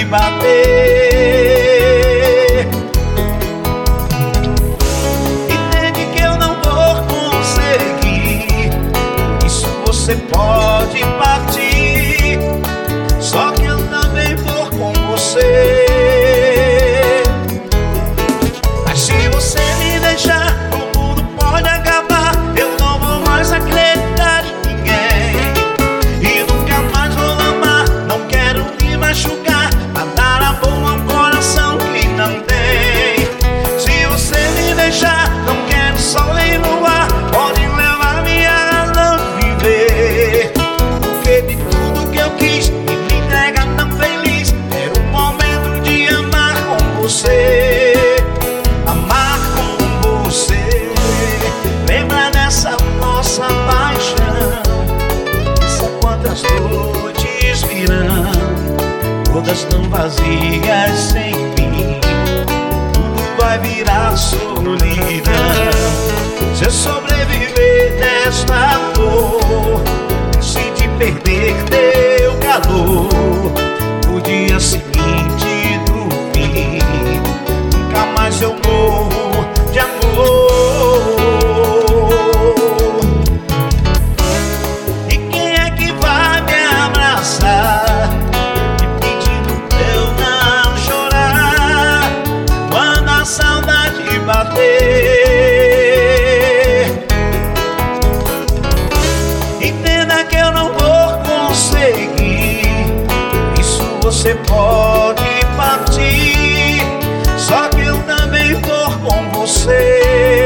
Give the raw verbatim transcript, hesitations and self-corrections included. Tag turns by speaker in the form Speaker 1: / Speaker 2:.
Speaker 1: bater. Entende que eu não vou conseguir, por isso você pode partir, só que eu também vou com você. Mas se você me deixar, o mundo pode acabar. Eu não vou mais acreditar em ninguém e nunca mais vou amar. Não quero me machucar pra dar amor a um coração que não tem. Se você me deixar, não quero sol nem luar, pode levar minha razão de viver. Porque de tudo que eu quis, me entrega tão feliz. Era o momento de amar com você, amar com você. Lembra dessa nossa paixão? Pensa quantas noites virão, todas tão vazias sem fim. Tudo vai virar solidão se eu sobreviver desta dor. Decidi perder teu calor no dia seguinte do fim. Nunca mais eu morro de amor. E quem é que vai me abraçar, me pedindo pra eu não chorar quando a saudade bater? Entenda que eu não vou conseguir, por isso você pode partir, só que eu também vou com você.